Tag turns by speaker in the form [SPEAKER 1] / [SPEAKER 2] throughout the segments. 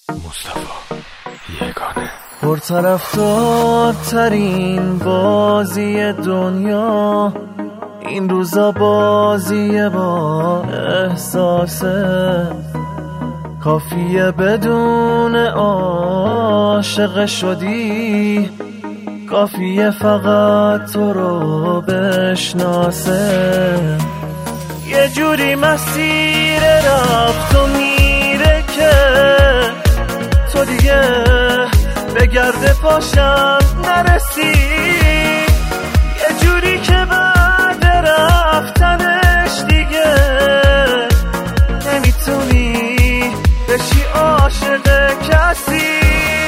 [SPEAKER 1] مصطفی یگانه
[SPEAKER 2] پرطرفدارترین بازی دنیا این روزا بازی با احساسه، کافیه بدون عاشق شدی، کافیه فقط تو رو بشناسه. یه جوری مسیر رفت و میره که تو دیگه به گرد پاشم نرسی، یه جوری که بعد رفتنش دیگه نمیتونی بشی عاشق کسی.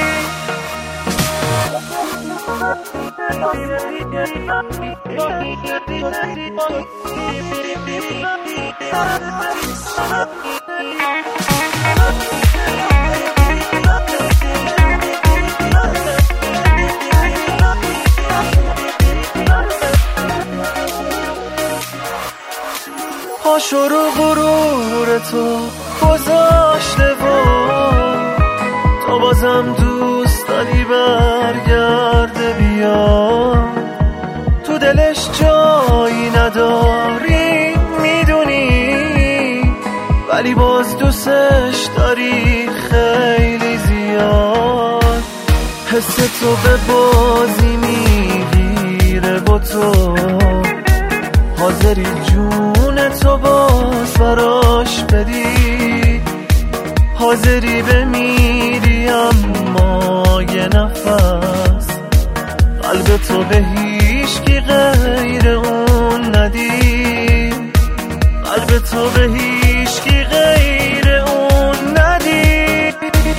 [SPEAKER 2] پاشو رو غرور تو گذاشته و تو بازم دوست داری برگرده بیا، تو دلش جایی نداری میدونی، ولی باز دوستش داری خیلی زیاد. حس تو به بازی میگیره با تو، حاضری جون تو باز براش بدی، حاضری بمیری اما یه نفس قلب تو به هیچکی غیر اون ندی، قلب تو به هیچکی غیر اون ندی.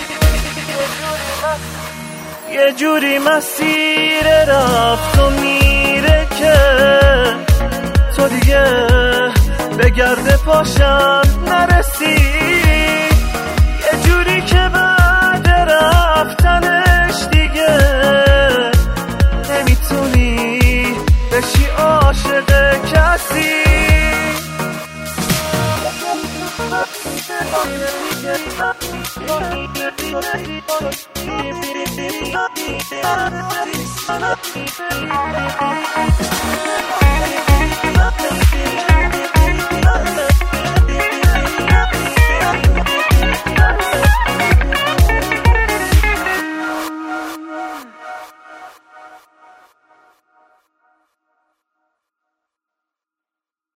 [SPEAKER 2] یه جوری مسیر رفت و میره که تو دیگه به گرد پاشم نرسی، یه جوری که بعد رفتنش دیگه نمیتونی بشی عاشق کسی.